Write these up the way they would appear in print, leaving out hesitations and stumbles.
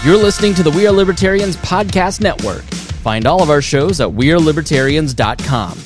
You're listening to the We Are Libertarians Podcast Network. Find all of our shows at wearelibertarians.com.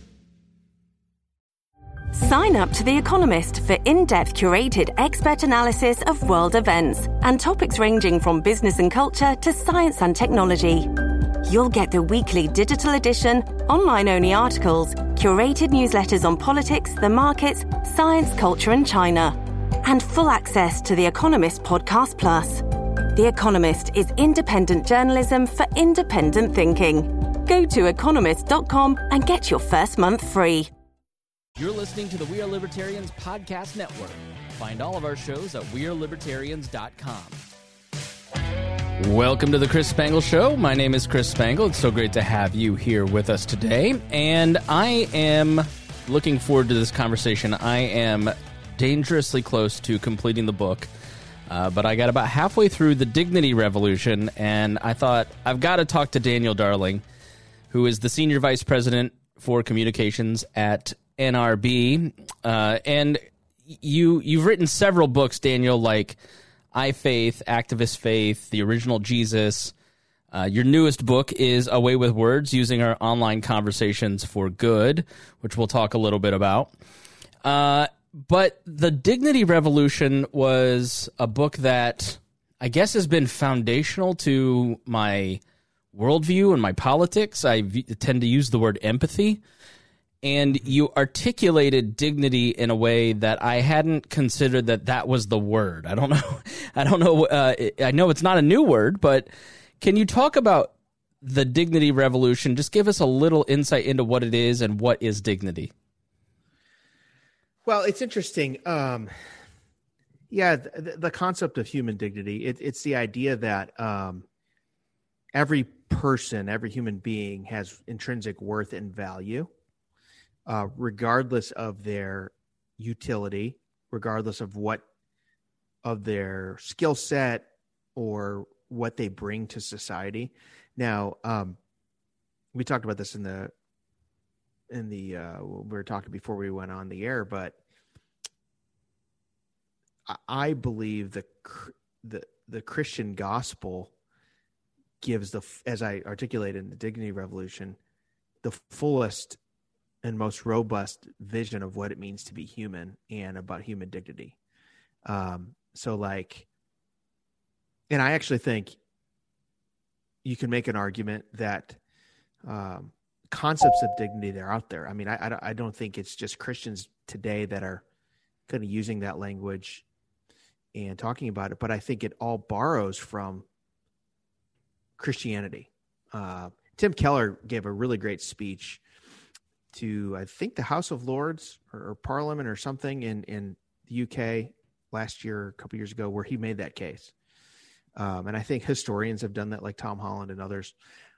Sign up to The Economist for in-depth curated expert analysis of world events and topics ranging from business and culture to science and technology. You'll get the weekly digital edition, online-only articles, curated newsletters on politics, the markets, science, culture, and China, and full access to The Economist Podcast Plus. The Economist is independent journalism for independent thinking. Go to economist.com and get your first month free. You're listening to the We Are Libertarians Podcast Network. Find all of our shows at wearelibertarians.com. Welcome to the Chris Spangle Show. My name is Chris Spangle. It's so great to have you here with us today. And I am looking forward to this conversation. I am dangerously close to completing the book. But I got about halfway through The Dignity Revolution, and I thought, I've got to talk to Daniel Darling, who is the Senior Vice President for Communications at NRB. And you've written several books, Daniel, like I Faith, Activist Faith, The Original Jesus. Your newest book is A Way with Words, Using Our Online Conversations for Good, which we'll talk a little bit about. But The Dignity Revolution was a book that I guess has been foundational to my worldview and my politics. I tend to use the word empathy. And you articulated dignity in a way that I hadn't considered that was the word. I don't know. I know it's not a new word, but can you talk about the Dignity Revolution? Just give us a little insight into what it is and what is dignity. Well, it's interesting. The concept of human dignity, it's the idea that every person, every human being has intrinsic worth and value, regardless of their utility, regardless of their skill set or what they bring to society. Now, we talked about this we were talking before we went on the air, but I believe the Christian gospel gives as I articulated in the Dignity Revolution, the fullest and most robust vision of what it means to be human and about human dignity. And I actually think you can make an argument that concepts of dignity that are out there. I mean, I don't think it's just Christians today that are kind of using that language and talking about it, but I think it all borrows from Christianity. Tim Keller gave a really great speech to, I think, the House of Lords or Parliament or something in the UK last year, a couple years ago, where he made that case. And I think historians have done that, like Tom Holland and others.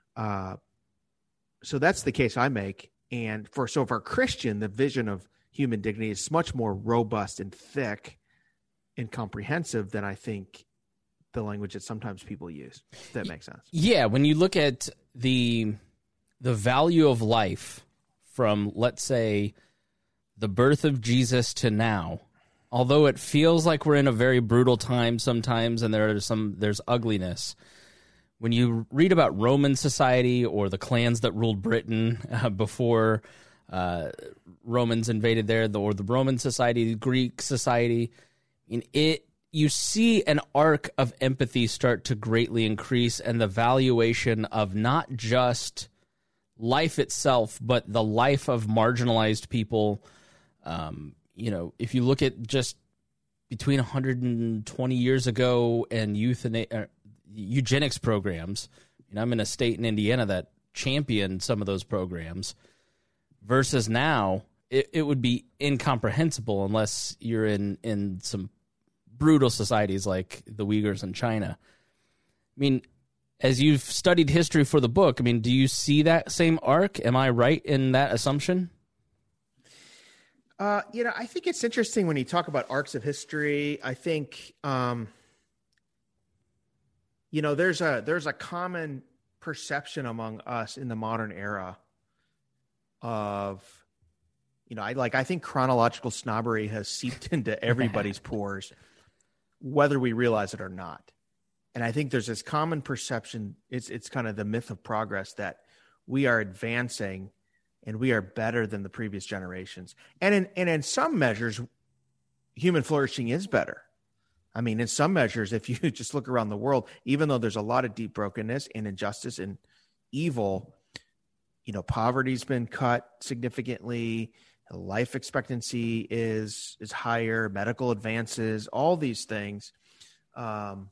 So that's the case I make. And for a Christian, the vision of human dignity is much more robust and thick and comprehensive than I think the language that sometimes people use. If that makes sense. Yeah, when you look at the value of life from, let's say, the birth of Jesus to now, although it feels like we're in a very brutal time sometimes and there's ugliness, when you read about Roman society or the clans that ruled Britain before Romans invaded there, or the Roman society, the Greek society, you see an arc of empathy start to greatly increase, and the valuation of not just life itself, but the life of marginalized people. If you look at just between 120 years ago and eugenics programs, I'm in a state in Indiana that championed some of those programs, versus now, it would be incomprehensible unless you're in some brutal societies like the Uyghurs in China. I mean, as you've studied history for the book, do you see that same arc? Am I right in that assumption? I think it's interesting when you talk about arcs of history. I think, there's a common perception among us in the modern era of, I think chronological snobbery has seeped into everybody's pores, whether we realize it or not. And I think there's this common perception. It's kind of the myth of progress that we are advancing and we are better than the previous generations. And in some measures, human flourishing is better. I mean, in some measures, if you just look around the world, even though there's a lot of deep brokenness and injustice and evil, poverty's been cut significantly. Life expectancy is higher, medical advances, all these things. And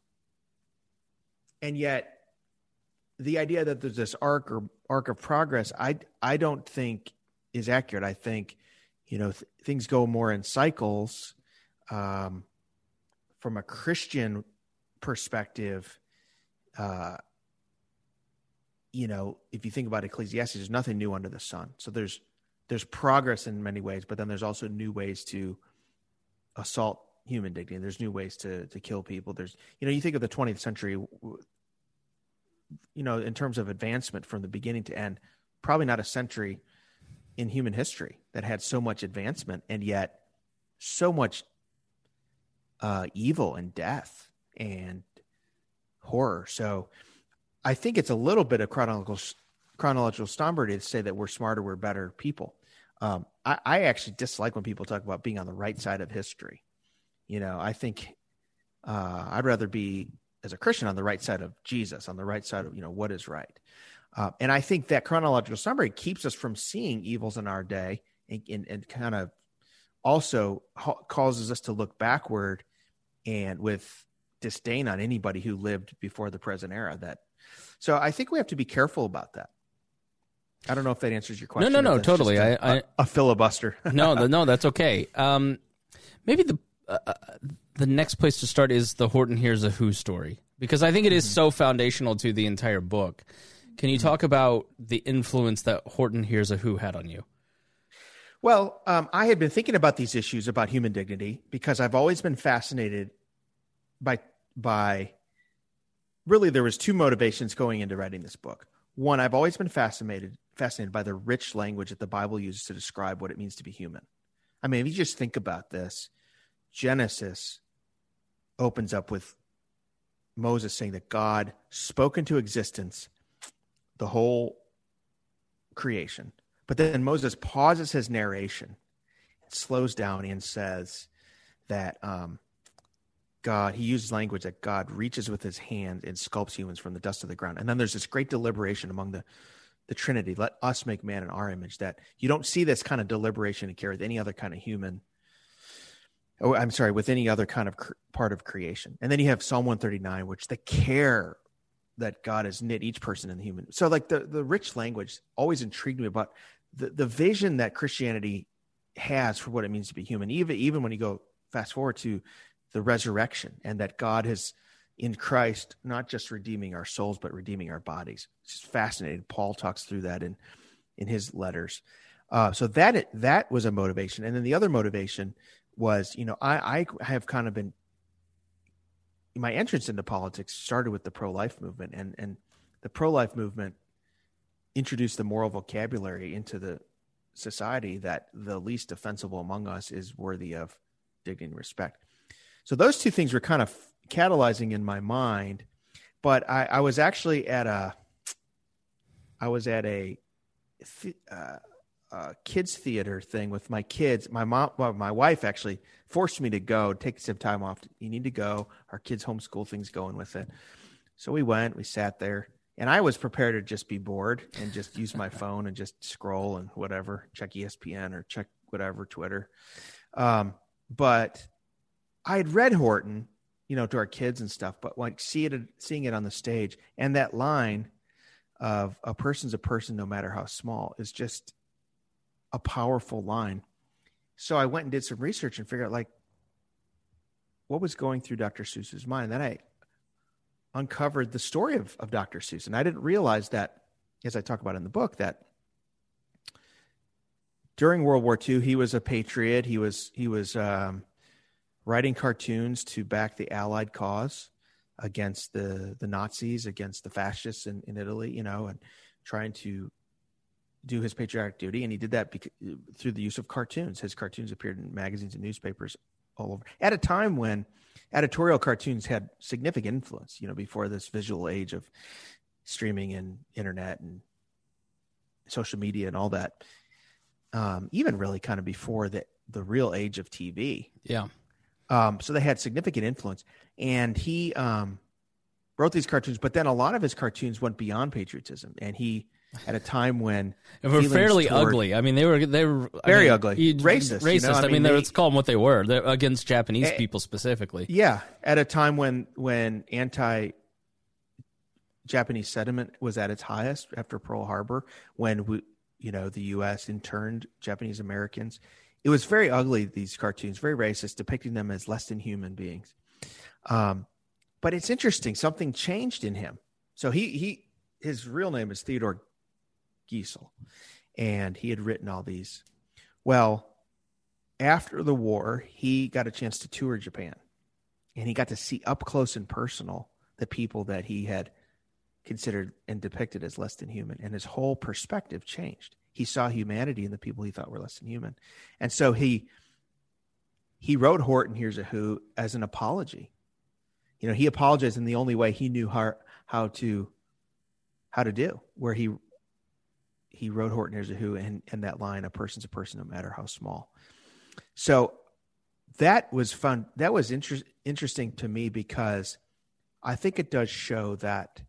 yet the idea that there's this arc of progress, I don't think is accurate. I think, things go more in cycles. From a Christian perspective, if you think about Ecclesiastes, there's nothing new under the sun. So there's progress in many ways, but then there's also new ways to assault human dignity. There's new ways to kill people. There's, you think of the 20th century, in terms of advancement from the beginning to end, probably not a century in human history that had so much advancement and yet so much evil and death and horror. So I think it's a little bit of chronological somberty to say that we're smarter, we're better people. I actually dislike when people talk about being on the right side of history. I think I'd rather be, as a Christian, on the right side of Jesus, on the right side of, what is right. And I think that chronological summary keeps us from seeing evils in our day and kind of also causes us to look backward and with disdain on anybody who lived before the present era. So I think we have to be careful about that. I don't know if that answers your question. No, totally. A filibuster. No, that's okay. Maybe the next place to start is the Horton Hears a Who story, because I think it is so foundational to the entire book. Can you talk about the influence that Horton Hears a Who had on you? Well, I had been thinking about these issues about human dignity because I've always been fascinated by really, there was two motivations going into writing this book. One, I've always been fascinated by the rich language that the Bible uses to describe what it means to be human. I mean, if you just think about this, Genesis opens up with Moses saying that God spoke into existence the whole creation. But then Moses pauses his narration, slows down, and says that he uses language that God reaches with his hand and sculpts humans from the dust of the ground. And then there's this great deliberation among the Trinity. Let us make man in our image. That you don't see this kind of deliberation occur with any other kind of human. Oh, I'm sorry, with any other kind of part of creation. And then you have Psalm 139, which the care that God has knit each person in the human. So like the rich language always intrigued me about the vision that Christianity has for what it means to be human. Even when you go fast forward to the resurrection, and that God has in Christ not just redeeming our souls, but redeeming our bodies. It's just fascinating. Paul talks through that in his letters. So that was a motivation. And then the other motivation was, I have kind of been, my entrance into politics started with the pro-life movement, and the pro-life movement introduced the moral vocabulary into the society that the least offensible among us is worthy of dignity and respect. So those two things were kind of catalyzing in my mind, but I was actually at a kids theater thing with my kids. My wife actually forced me to go, take some time off. You need to go. Our kids' homeschool thing's going with it. So we went, we sat there, and I was prepared to just be bored and just use my phone and just scroll and whatever, check ESPN or check whatever, Twitter. But I had read Horton, to our kids and stuff, but like seeing it on the stage, and that line of a person's a person, no matter how small, is just a powerful line. So I went and did some research and figured out like what was going through Dr. Seuss's mind. And then I uncovered the story of Dr. Seuss. And I didn't realize that, as I talk about in the book, that during World War II, he was a patriot. He was writing cartoons to back the Allied cause against the Nazis, against the fascists in Italy, and trying to do his patriotic duty. And he did that through the use of cartoons. His cartoons appeared in magazines and newspapers all over at a time when editorial cartoons had significant influence, before this visual age of streaming and internet and social media and all that. Even really kind of before the real age of TV. Yeah. So they had significant influence, and he wrote these cartoons, but then a lot of his cartoons went beyond patriotism, and he, at a time when they were fairly ugly. I mean, they were very ugly, racist. Let's call them what they were. They're against Japanese people specifically. Yeah, at a time when anti-Japanese sentiment was at its highest after Pearl Harbor, when the U.S. interned Japanese Americans. It was very ugly, these cartoons, very racist, depicting them as less than human beings. But it's interesting. Something changed in him. So his real name is Theodore Geisel, and he had written all these. Well, after the war, he got a chance to tour Japan, and he got to see up close and personal the people that he had considered and depicted as less than human, and his whole perspective changed. He saw humanity in the people he thought were less than human. And so he wrote Horton Hears a Who as an apology. He apologized in the only way he knew how to do, where he wrote Horton Hears a Who and that line, "A person's a person no matter how small." So that was fun. That was interesting to me, because I think it does show that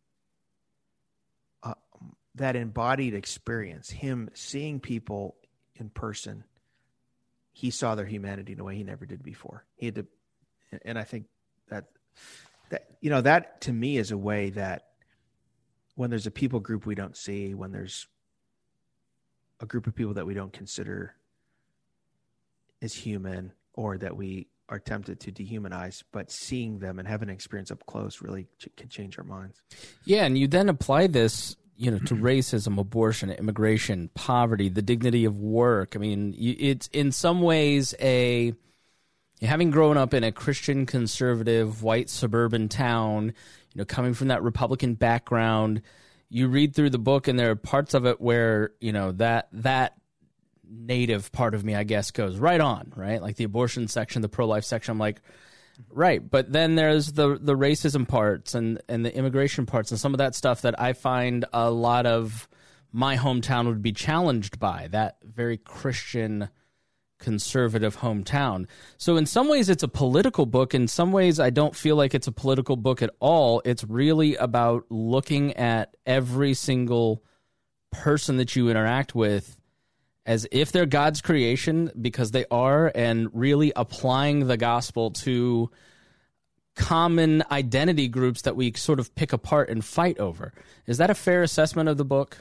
that embodied experience, him seeing people in person, he saw their humanity in a way he never did before. He had to, and I think that to me is a way that when there's a people group we don't see, when there's a group of people that we don't consider as human, or that we are tempted to dehumanize, but seeing them and having an experience up close really can change our minds. Yeah, and you then apply this to racism, abortion, immigration, poverty, the dignity of work. I mean, it's in some ways having grown up in a Christian conservative white suburban town, coming from that Republican background, you read through the book and there are parts of it where, that native part of me, I guess, goes right on, right? Like the abortion section, the pro-life section, I'm like, right, but then there's the racism parts and the immigration parts and some of that stuff that I find a lot of my hometown would be challenged by, that very Christian conservative hometown. So in some ways it's a political book. In some ways I don't feel like it's a political book at all. It's really about looking at every single person that you interact with as if they're God's creation, because they are, and really applying the gospel to common identity groups that we sort of pick apart and fight over. Is that a fair assessment of the book?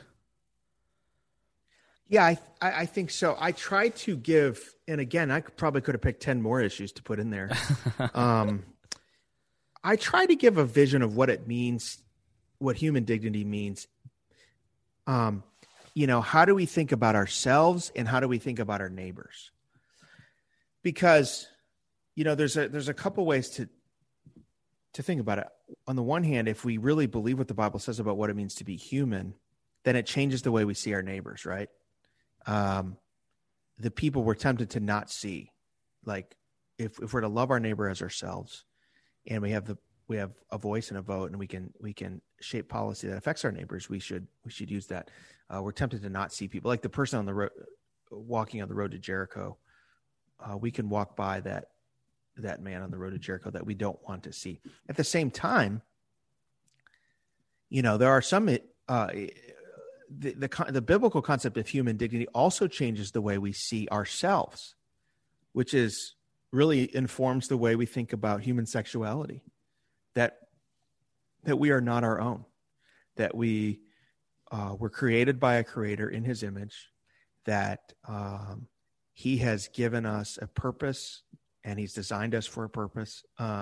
Yeah, I think so. I tried to give, and again, I probably could have picked 10 more issues to put in there. I try to give a vision of what it means, what human dignity means. How do we think about ourselves, and how do we think about our neighbors? Because, there's a couple ways to think about it. On the one hand, if we really believe what the Bible says about what it means to be human, then it changes the way we see our neighbors, right? The people we're tempted to not see, like if we're to love our neighbor as ourselves, and we have a voice and a vote, and we can shape policy that affects our neighbors, we should use that. We're tempted to not see people, like the person on the road, walking on the road to Jericho. We can walk by that man on the road to Jericho that we don't want to see. At the same time, there are some the biblical concept of human dignity also changes the way we see ourselves, which is really informs the way we think about human sexuality, that we are not our own, that we were created by a creator in his image, that he has given us a purpose and he's designed us for a purpose,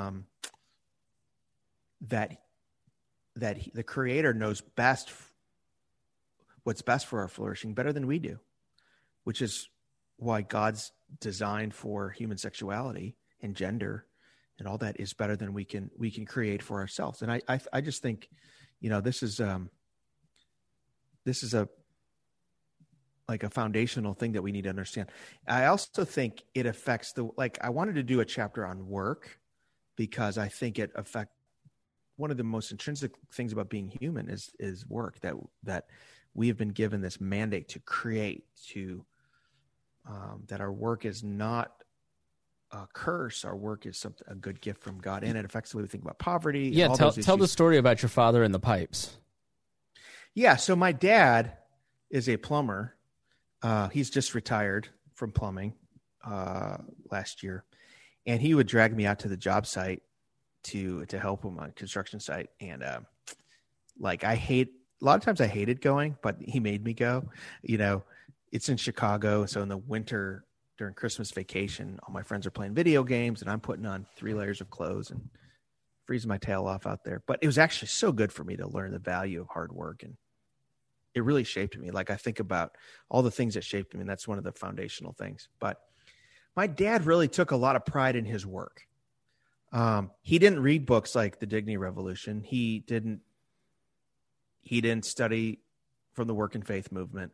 that the creator knows best what's best for our flourishing better than we do, which is why God's design for human sexuality and gender and all that is better than we can create for ourselves. And I just think, this is like a foundational thing that we need to understand. I also think it affects I wanted to do a chapter on work because I think it affects one of the most intrinsic things about being human is work, that we have been given this mandate to create, that our work is not a curse. Our work is a good gift from God, and it affects the way we think about poverty. Yeah, tell the story about your father and the pipes. Yeah, so my dad is a plumber. He's just retired from plumbing last year, and he would drag me out to the job site to help him on a construction site. And a lot of times I hated going, but he made me go. It's in Chicago, so in the winter during Christmas vacation, all my friends are playing video games, and I'm putting on 3 layers of clothes and freezing my tail off out there. But it was actually so good for me to learn the value of hard work, and it really shaped me. Like, I think about all the things that shaped me, and that's one of the foundational things. But my dad really took a lot of pride in his work. He didn't read books like The Dignity Revolution. He didn't study from the Work and Faith movement.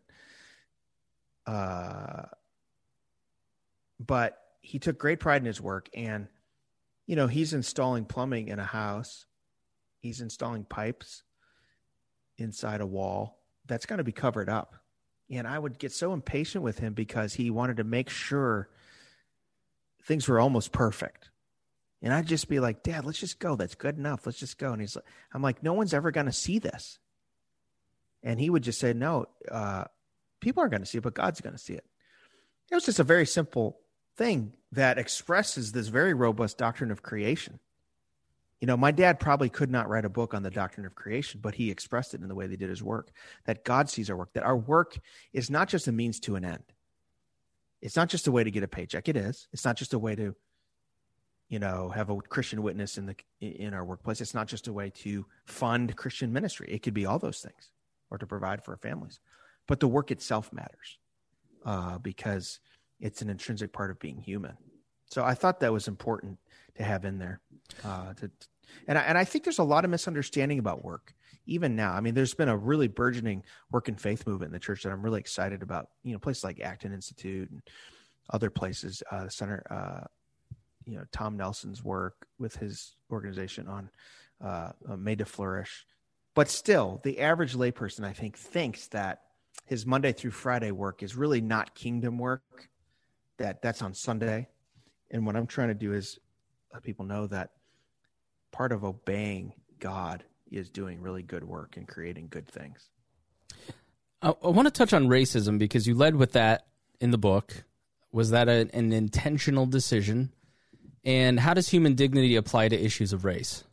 But he took great pride in his work, and, he's installing plumbing in a house. He's installing pipes inside a wall that's going to be covered up. And I would get so impatient with him because he wanted to make sure things were almost perfect. And I'd just be like, Dad, let's just go. That's good enough. Let's just go. And I'm like, no one's ever going to see this. And he would just say, no, people aren't going to see it, but God's going to see it. It was just a very simple thing that expresses this very robust doctrine of creation. My dad probably could not write a book on the doctrine of creation, but he expressed it in the way that he did his work, that God sees our work, that our work is not just a means to an end. It's not just a way to get a paycheck. It is. It's not just a way to, have a Christian witness in our workplace. It's not just a way to fund Christian ministry. It could be all those things, or to provide for our families. But the work itself matters because it's an intrinsic part of being human. So I thought that was important to have in there. And I think there's a lot of misunderstanding about work, even now. I mean, there's been a really burgeoning work and faith movement in the church that I'm really excited about. Places like Acton Institute and other places, Center, Tom Nelson's work with his organization on Made to Flourish. But still, the average layperson, I think, thinks that his Monday through Friday work is really not kingdom work, that's on Sunday. And what I'm trying to do is let people know that part of obeying God is doing really good work and creating good things. I want to touch on racism because you led with that in the book. Was that an intentional decision? And how does human dignity apply to issues of race?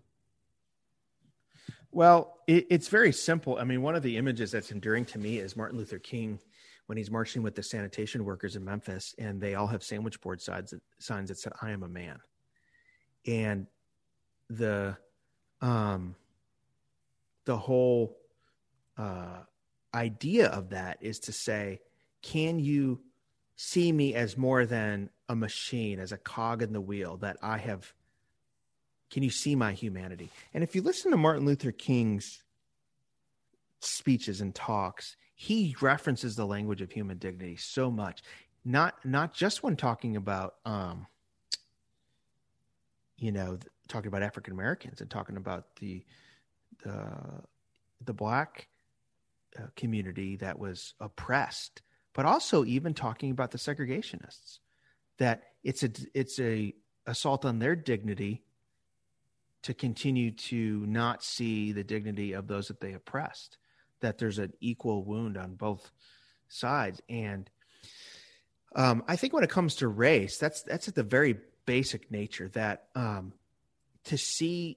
Well, it's very simple. I mean, one of the images that's enduring to me is Martin Luther King when he's marching with the sanitation workers in Memphis, and they all have sandwich board signs that said, "I am a man." And the whole idea of that is to say, can you see me as more than a machine, as a cog in the wheel that I have? Can you see my humanity? And if you listen to Martin Luther King's speeches and talks, he references the language of human dignity so much, not just when talking about, talking about African Americans and talking about the Black community that was oppressed, but also even talking about the segregationists, that it's a assault on their dignity to continue to not see the dignity of those that they oppressed, that there's an equal wound on both sides. And I think when it comes to race, that's at the very basic nature, that to see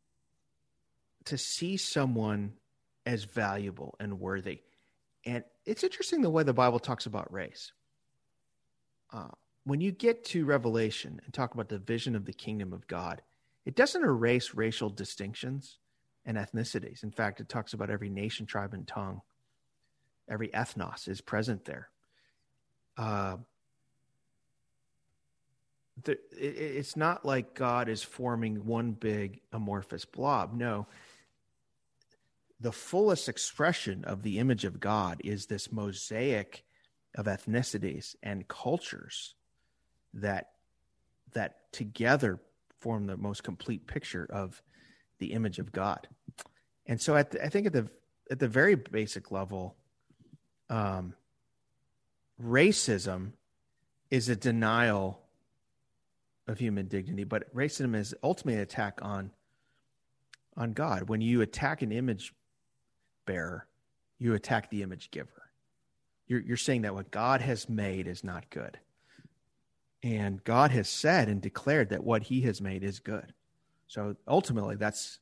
someone as valuable and worthy. And it's interesting the way the Bible talks about race. When you get to Revelation and talk about the vision of the kingdom of God, it doesn't erase racial distinctions and ethnicities. In fact, it talks about every nation, tribe, and tongue. Every ethnos is present there. It's not like God is forming one big amorphous blob. No. The fullest expression of the image of God is this mosaic of ethnicities and cultures that together form the most complete picture of the image of God. And so I think at the very basic level, racism is a denial of human dignity, but racism is ultimately an attack on God. When you attack an image bearer, you attack the image giver. You're saying that what God has made is not good. And God has said and declared that what he has made is good. So ultimately, that's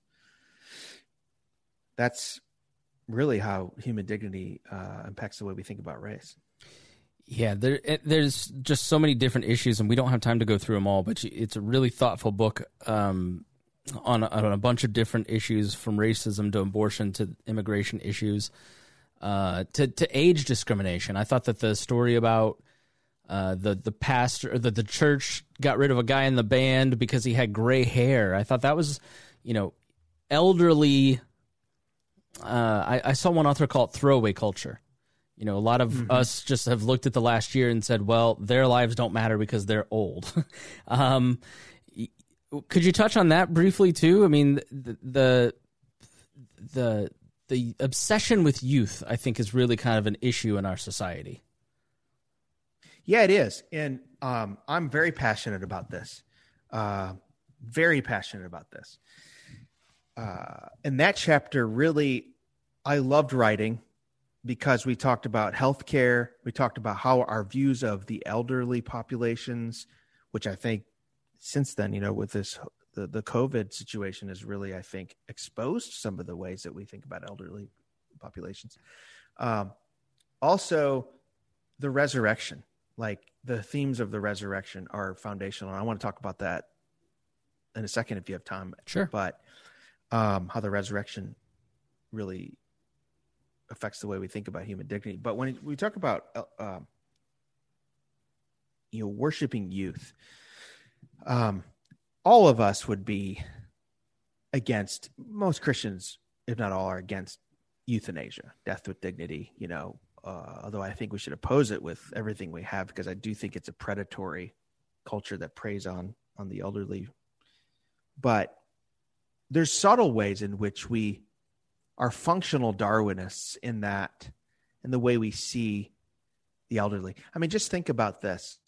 really how human dignity impacts the way we think about race. Yeah, there's just so many different issues, and we don't have time to go through them all, but it's a really thoughtful book on a bunch of different issues, from racism to abortion to immigration issues, to age discrimination. I thought that the story about the pastor, or the church got rid of a guy in the band because he had gray hair. I thought that was, elderly. I saw one author call it throwaway culture. A lot of us just have looked at the last year and said, well, their lives don't matter because they're old. Could you touch on that briefly too? I mean, the obsession with youth, I think, is really kind of an issue in our society. Yeah, it is. And I'm very passionate about this. Very passionate about this. And that chapter really, I loved writing because we talked about healthcare. We talked about how our views of the elderly populations, which I think since then, with this, the COVID situation has really, I think, exposed some of the ways that we think about elderly populations. Also, the resurrection, like the themes of the resurrection are foundational. And I want to talk about that in a second if you have time. Sure. But how the resurrection really affects the way we think about human dignity. But when we talk about worshiping youth, all of us would be against, most Christians, if not all, are against euthanasia, death with dignity, although I think we should oppose it with everything we have, because I do think it's a predatory culture that preys on the elderly. But there's subtle ways in which we are functional Darwinists in the way we see the elderly. I mean, just think about this.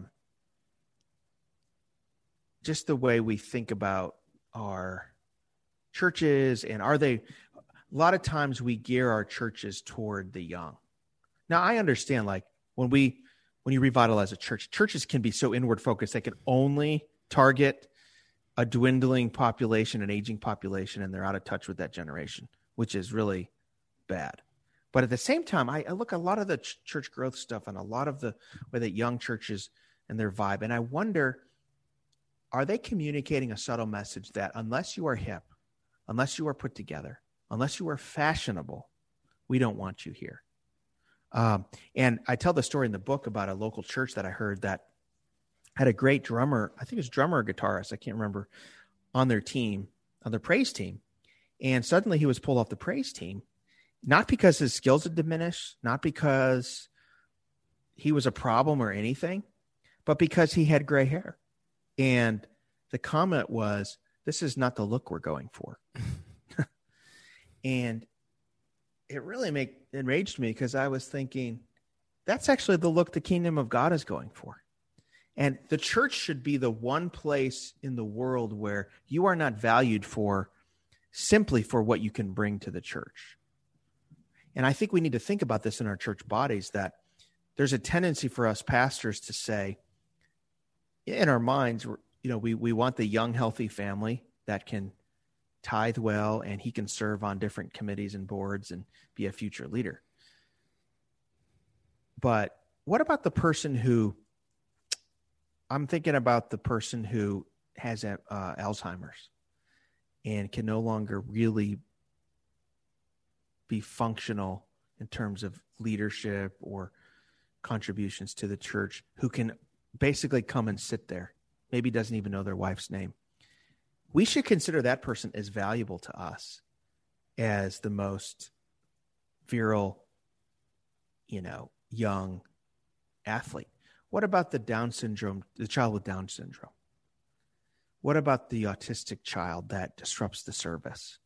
Just the way we think about our churches, and a lot of times we gear our churches toward the young. Now, I understand, like when you revitalize a church, churches can be so inward focused, they can only target a dwindling population, an aging population, and they're out of touch with that generation, which is really bad. But at the same time, I look at a lot of the church growth stuff and a lot of the way that young churches and their vibe, and I wonder, are they communicating a subtle message that unless you are hip, unless you are put together, unless you are fashionable, we don't want you here? And I tell the story in the book about a local church that I heard that had a great drummer, I think it was drummer or guitarist, I can't remember, on their team, on their praise team. And suddenly he was pulled off the praise team, not because his skills had diminished, not because he was a problem or anything, but because he had gray hair. And the comment was, this is not the look we're going for. And it really enraged me, because I was thinking, that's actually the look the kingdom of God is going for. And the church should be the one place in the world where you are not valued simply for what you can bring to the church. And I think we need to think about this in our church bodies, that there's a tendency for us pastors to say, in our minds, we want the young, healthy family that can tithe well, and he can serve on different committees and boards and be a future leader. But what about the person who, I'm thinking about the person who has Alzheimer's and can no longer really be functional in terms of leadership or contributions to the church, who can basically come and sit there, maybe doesn't even know their wife's name. We should consider that person as valuable to us as the most virile, young athlete? What about the child with Down syndrome? What about the autistic child that disrupts the service?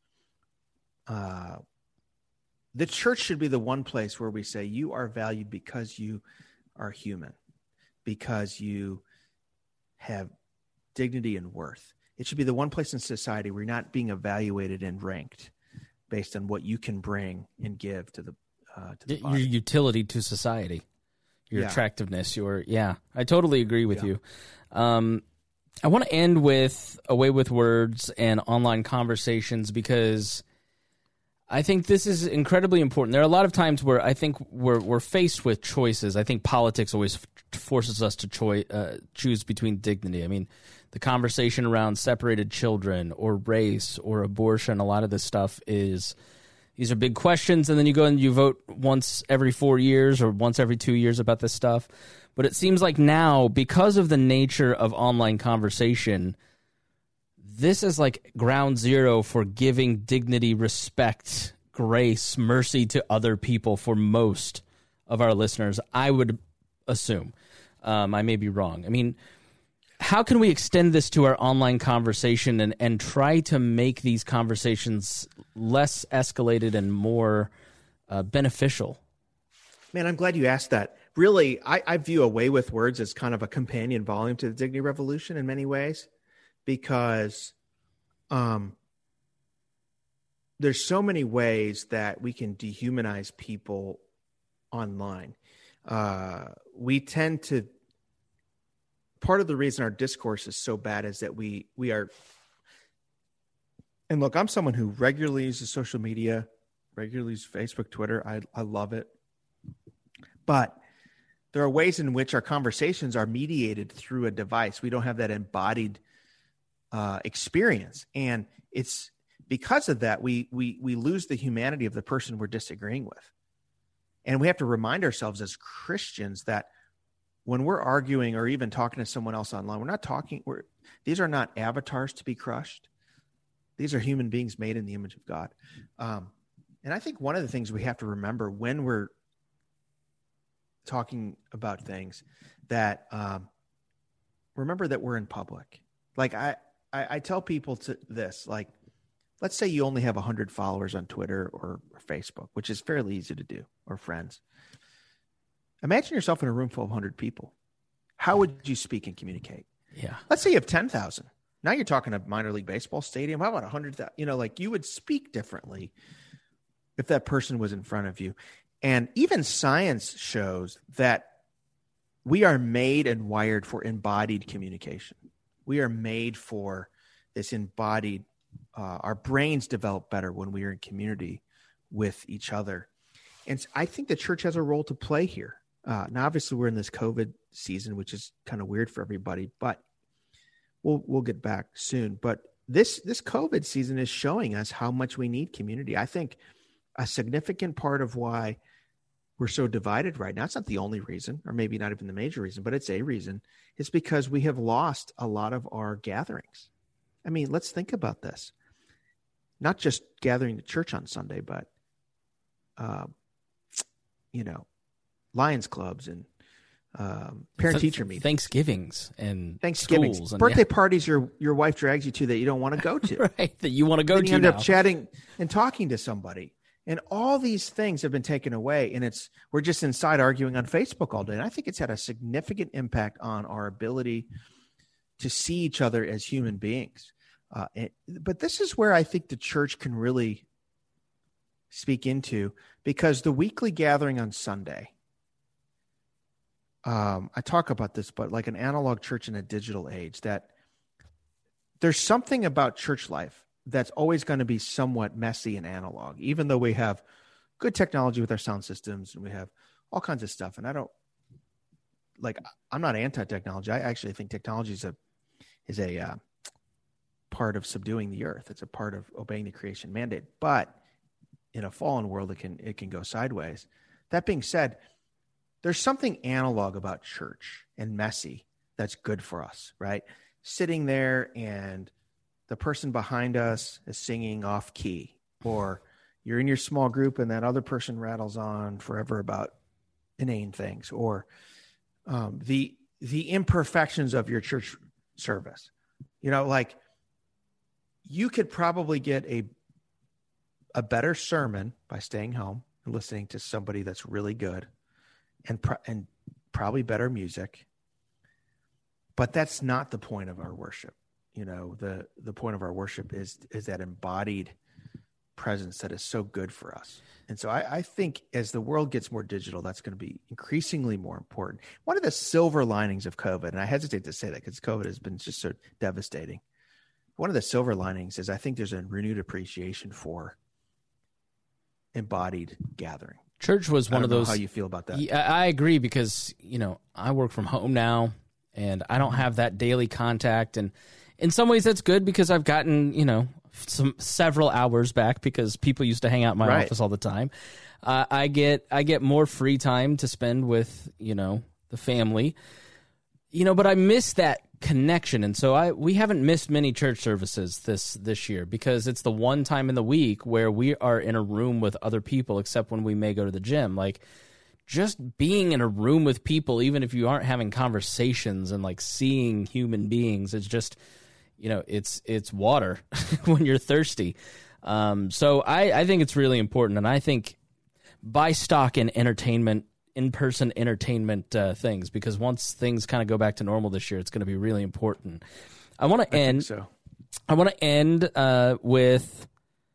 The church should be the one place where we say you are valued because you are human, because you have dignity and worth. It should be the one place in society where you're not being evaluated and ranked based on what you can bring and give to the body. Your utility to society, your attractiveness, I totally agree with you. I want to end with A Way with Words and online conversations because I think this is incredibly important. There are a lot of times where I think we're faced with choices. I think politics always forces us to choose between dignity. I mean, the conversation around separated children or race or abortion, a lot of this stuff these are big questions, and then you go and you vote once every 4 years or once every 2 years about this stuff. But it seems like now, because of the nature of online conversation, this is like ground zero for giving dignity, respect, grace, mercy to other people for most of our listeners, I would assume. I may be wrong. I mean, how can we extend this to our online conversation and try to make these conversations less escalated and more beneficial? Man, I'm glad you asked that. Really, I view A Way with Words as kind of a companion volume to the Dignity Revolution in many ways, because there's so many ways that we can dehumanize people online. We tend to, part of the reason our discourse is so bad is that we are, and look, I'm someone who regularly uses social media, regularly uses Facebook, Twitter. I love it. But there are ways in which our conversations are mediated through a device. We don't have that embodied experience. And it's because of that, we lose the humanity of the person we're disagreeing with. And we have to remind ourselves as Christians that when we're arguing or even talking to someone else online, these are not avatars to be crushed. These are human beings made in the image of God. And I think one of the things we have to remember when we're talking about things that remember that we're in public. Like I tell people this, like, let's say you only have 100 followers on Twitter or Facebook, which is fairly easy to do, or friends. Imagine yourself in a room full of 100 people. How would you speak and communicate? Yeah. Let's say you have 10,000. Now you're talking a minor league baseball stadium. How about 100,000? Like you would speak differently if that person was in front of you. And even science shows that we are made and wired for embodied communication. We are made for this embodied, our brains develop better when we are in community with each other. And I think the church has a role to play here. Now, obviously, we're in this COVID season, which is kind of weird for everybody, but we'll get back soon. But this COVID season is showing us how much we need community. I think a significant part of why we're so divided right now, it's not the only reason, or maybe not even the major reason, but it's a reason, is because we have lost a lot of our gatherings. I mean, let's think about this. Not just gathering to church on Sunday, but, Lions clubs and parent-teacher meetings. Thanksgivings and schools. And, birthday parties your wife drags you to that you don't want to go to. Right, that you want to go to. You end up chatting and talking to somebody. And all these things have been taken away, and we're just inside arguing on Facebook all day. And I think it's had a significant impact on our ability to see each other as human beings. But this is where I think the church can really speak into, because the weekly gathering on Sunday, I talk about this, but like an analog church in a digital age, that there's something about church life that's always going to be somewhat messy and analog, even though we have good technology with our sound systems and we have all kinds of stuff. And I'm not anti-technology. I actually think technology is a part of subduing the earth. It's a part of obeying the creation mandate. But in a fallen world, it can go sideways. That being said, there's something analog about church and messy that's good for us, right? Sitting there and the person behind us is singing off key, or you're in your small group and that other person rattles on forever about inane things, or the imperfections of your church service. Like you could probably get a better sermon by staying home and listening to somebody that's really good and probably better music. But that's not the point of our worship. The point of our worship is that embodied presence that is so good for us. And so I think as the world gets more digital, that's going to be increasingly more important. One of the silver linings of COVID, and I hesitate to say that because COVID has been just so devastating. One of the silver linings is I think there's a renewed appreciation for embodied gathering. Church was one of those. How you feel about that? I agree because, I work from home now and I don't have that daily contact. And in some ways that's good because I've gotten, several hours back because people used to hang out in my office all the time. I get more free time to spend with, the family, but I miss that connection. And so we haven't missed many church services this year because it's the one time in the week where we are in a room with other people, except when we may go to the gym. Like just being in a room with people, even if you aren't having conversations and like seeing human beings, it's just, it's water when you're thirsty. So I think it's really important. And I think buy stock in entertainment, in-person entertainment things, because once things kind of go back to normal this year, it's going to be really important. I want to end with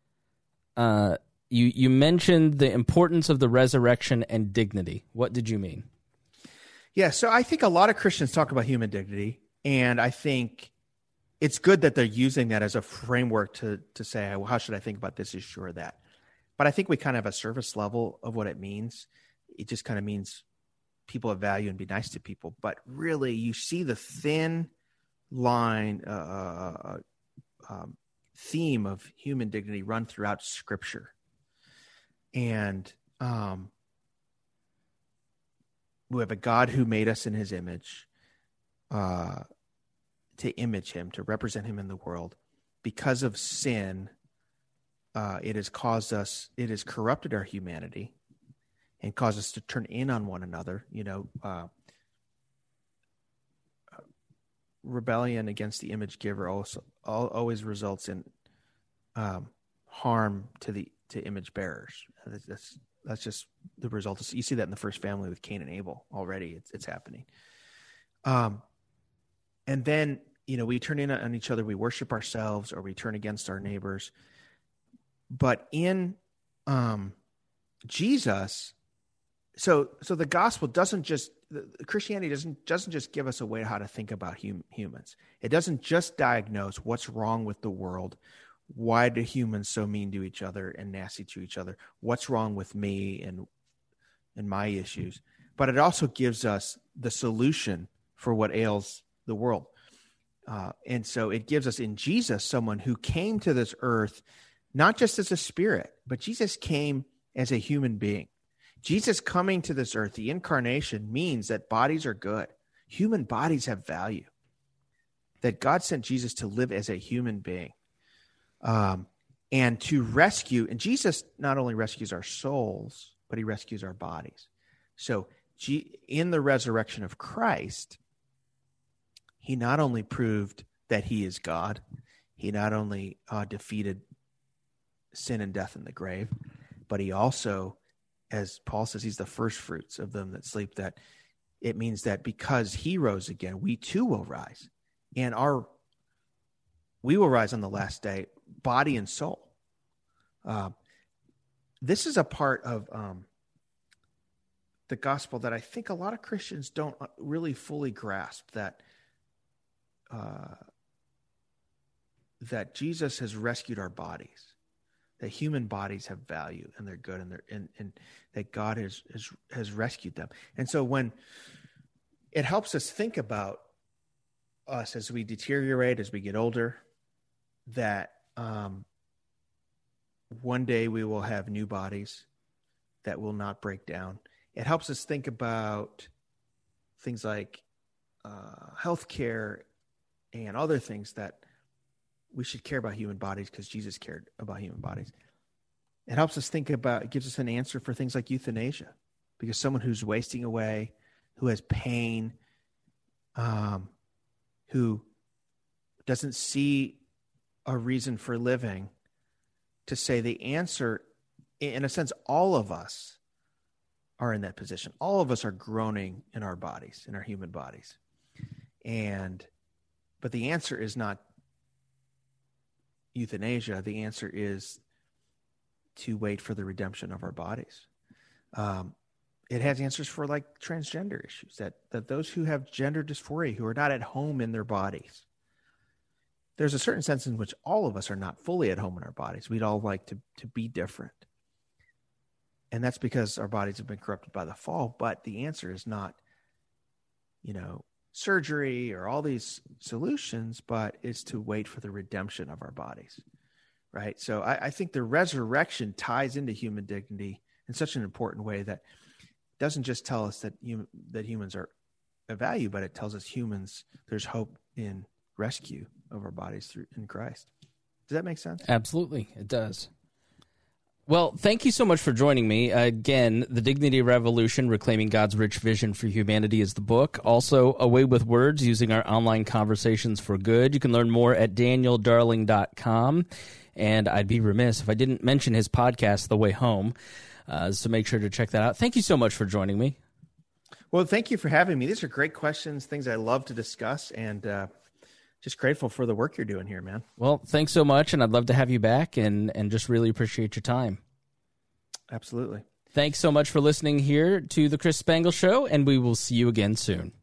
you mentioned the importance of the resurrection and dignity. What did you mean? Yeah, so I think a lot of Christians talk about human dignity, and I think it's good that they're using that as a framework to say, well, how should I think about this issue or that? But I think we kind of have a surface level of what it means. It just kind of means people have value and be nice to people. But really, you see the thin line theme of human dignity run throughout Scripture. And we have a God who made us in his image, to image him, to represent him in the world. Because of sin, it has corrupted our humanity and caused us to turn in on one another. Rebellion against the image giver always results in harm to image bearers. That's just the result. You see that in the first family with Cain and Abel already. It's happening. And then, we turn in on each other. We worship ourselves, or we turn against our neighbors. But in Jesus, so the gospel Christianity doesn't just give us a way how to think about humans. It doesn't just diagnose what's wrong with the world. Why do humans so mean to each other and nasty to each other? What's wrong with me and my issues? But it also gives us the solution for what ails the world. And so it gives us in Jesus someone who came to this earth not just as a spirit, but Jesus came as a human being. Jesus coming to this earth, the incarnation, means that bodies are good. Human bodies have value. That God sent Jesus to live as a human being. And to rescue, and Jesus not only rescues our souls, but he rescues our bodies. So in the resurrection of Christ, he not only proved that he is God, he not only defeated sin and death in the grave, but he also, as Paul says, he's the first fruits of them that sleep. That it means that because he rose again, we too will rise. And we will rise on the last day, body and soul. This is a part of the gospel that I think a lot of Christians don't really fully grasp, that Jesus has rescued our bodies, that human bodies have value and they're good, and that God has rescued them. And so when it helps us think about us as we deteriorate, as we get older, that one day we will have new bodies that will not break down. It helps us think about things like healthcare and other things, that we should care about human bodies because Jesus cared about human bodies. It helps us think about, it gives us an answer for things like euthanasia, because someone who's wasting away, who has pain, who doesn't see a reason for living, to say the answer, in a sense, all of us are in that position. All of us are groaning in our bodies, in our human bodies. But the answer is not euthanasia. The answer is to wait for the redemption of our bodies. It has answers for like transgender issues, that those who have gender dysphoria, who are not at home in their bodies, there's a certain sense in which all of us are not fully at home in our bodies. We'd all like to be different. And that's because our bodies have been corrupted by the fall. But the answer is not, surgery or all these solutions, but is to wait for the redemption of our bodies, right? So I think the resurrection ties into human dignity in such an important way that it doesn't just tell us that humans are of value, but it tells us there's hope in rescue of our bodies in Christ. Does that make sense? Absolutely, it does. Well, thank you so much for joining me. Again, The Dignity Revolution, Reclaiming God's Rich Vision for Humanity is the book. Also, Away with Words, Using Our Online Conversations for Good. You can learn more at danieldarling.com. And I'd be remiss if I didn't mention his podcast, The Way Home. So make sure to check that out. Thank you so much for joining me. Well, thank you for having me. These are great questions, things I love to discuss, and just grateful for the work you're doing here, man. Well, thanks so much, and I'd love to have you back, and just really appreciate your time. Absolutely. Thanks so much for listening here to The Chris Spangle Show, and we will see you again soon.